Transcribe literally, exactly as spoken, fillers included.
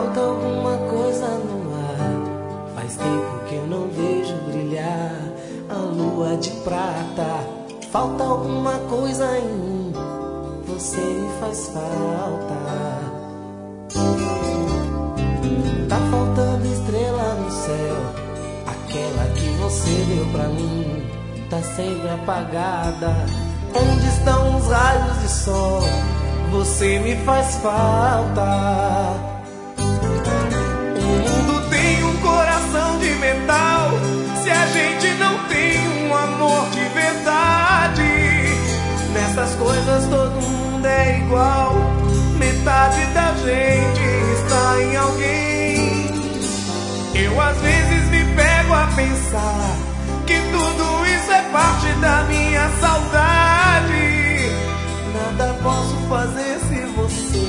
Falta alguma coisa no ar. Faz tempo que eu não vejo brilhar a lua de prata. Falta alguma coisa em mim, você me faz falta. Tá faltando estrela no céu, aquela que você deu pra mim tá sempre apagada. Onde estão os raios de sol? Você me faz falta. O mundo tem um coração de metal. Se a gente não tem um amor de verdade, nessas coisas todo mundo é igual. Metade da gente está em alguém. Eu às vezes me pego a pensar que tudo isso é parte da minha saudade. Nada posso fazer se você